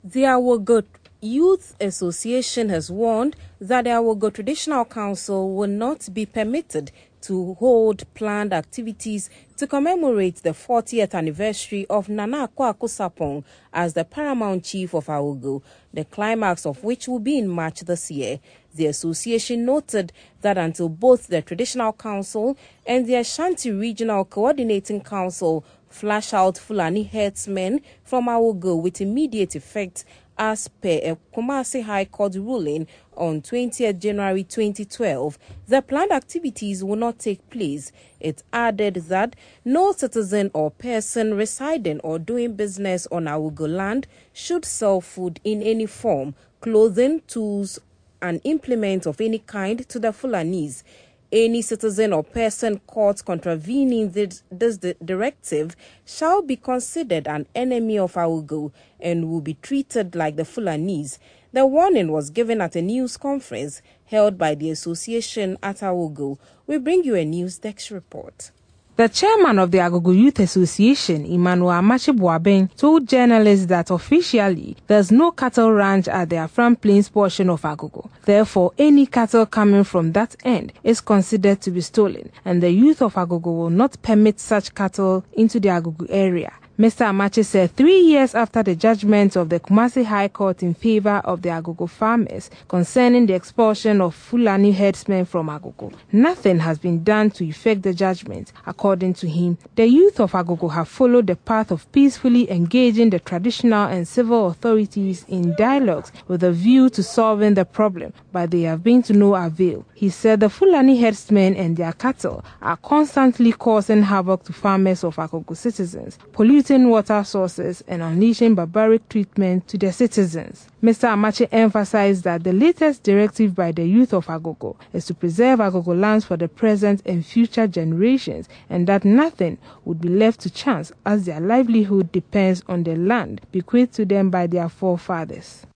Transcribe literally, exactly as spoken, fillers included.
The Awogo Youth Association has warned that the Awogo Traditional Council will not be permitted to hold planned activities to commemorate the fortieth anniversary of Nana Akua Sapong as the paramount chief of Awogo, the climax of which will be in March this year. The association noted that until both the Traditional Council and the Ashanti Regional Coordinating Council flash out Fulani herdsmen from Awogo with immediate effect, as per a Kumasi High Court ruling on twentieth January twenty twelve, the planned activities will not take place. It added that no citizen or person residing or doing business on Awogo land should sell food in any form, clothing, tools, and implements of any kind to the Fulanis. Any citizen or person caught contravening this, this directive shall be considered an enemy of Awogo and will be treated like the Fulanis. The warning was given at a news conference held by the association at Awogo. We bring you a news desk report. The chairman of the Agogo Youth Association, Emmanuel Amachi Boabeng, told journalists that officially there's no cattle ranch at the Afram Plains portion of Agogo. Therefore, any cattle coming from that end is considered to be stolen, and the youth of Agogo will not permit such cattle into the Agogo area. Mister Amachi said three years after the judgment of the Kumasi High Court in favor of the Agogo farmers concerning the expulsion of Fulani herdsmen from Agogo, nothing has been done to effect the judgment. According to him, the youth of Agogo have followed the path of peacefully engaging the traditional and civil authorities in dialogues with a view to solving the problem, but they have been to no avail. He said the Fulani herdsmen and their cattle are constantly causing havoc to farmers of Agogo citizens, polluting water sources and unleashing barbaric treatment to their citizens. Mister Amachi emphasized that the latest directive by the youth of Agogo is to preserve Agogo lands for the present and future generations, and that nothing would be left to chance as their livelihood depends on the land bequeathed to them by their forefathers.